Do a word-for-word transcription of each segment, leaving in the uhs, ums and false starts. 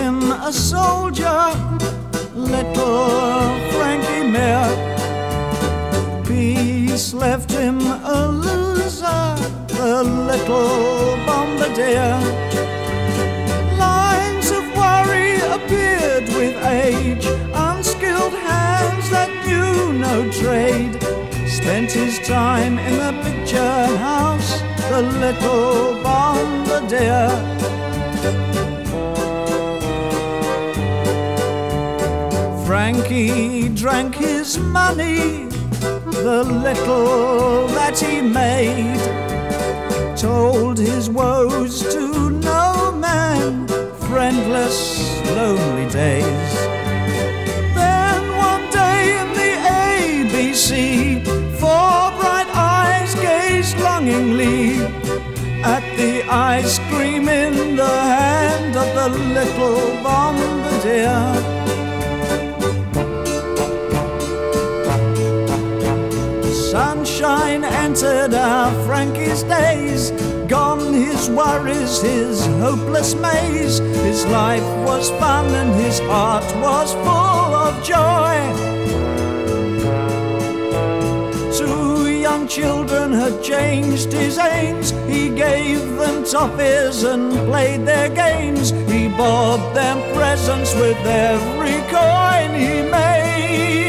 him a soldier, little Frankie Mere. Peace left him a loser, the little bombardier. Lines of worry appeared with age, unskilled hands that knew no trade. Spent his time in the picture house, the little bombardier. Frankie drank his money, the little that he made. Told his woes to no man, friendless, lonely days. Then one day in the A B C, four bright eyes gazed longingly at the ice cream in the hand of the little bombardier. Sunshine entered our Frankie's days, gone his worries, his hopeless maze. His life was fun and his heart was full of joy. Two young children had changed his aims. He gave them toffees and played their games. He bought them presents with every coin he made.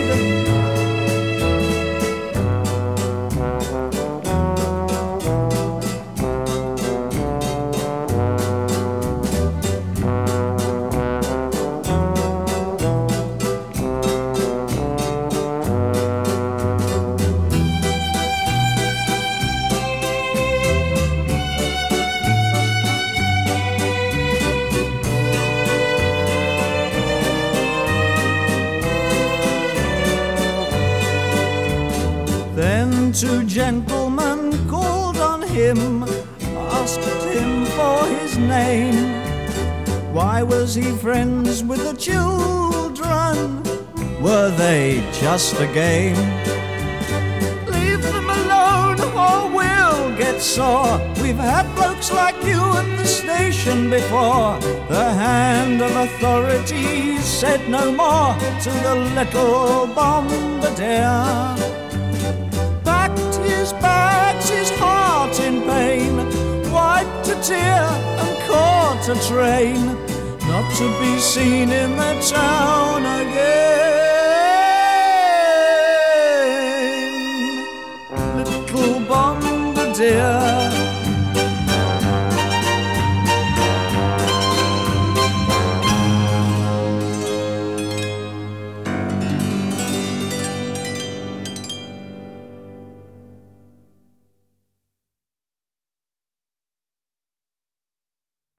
Then two gentlemen called on him, asked him for his name. Why was he friends with the children? Were they just a game? Leave them alone or we'll get sore. We've had blokes like you at the station before. The hand of authority said no more to the little bombardier. His bags, his heart in pain, wiped a tear and caught a train, not to be seen in the town again.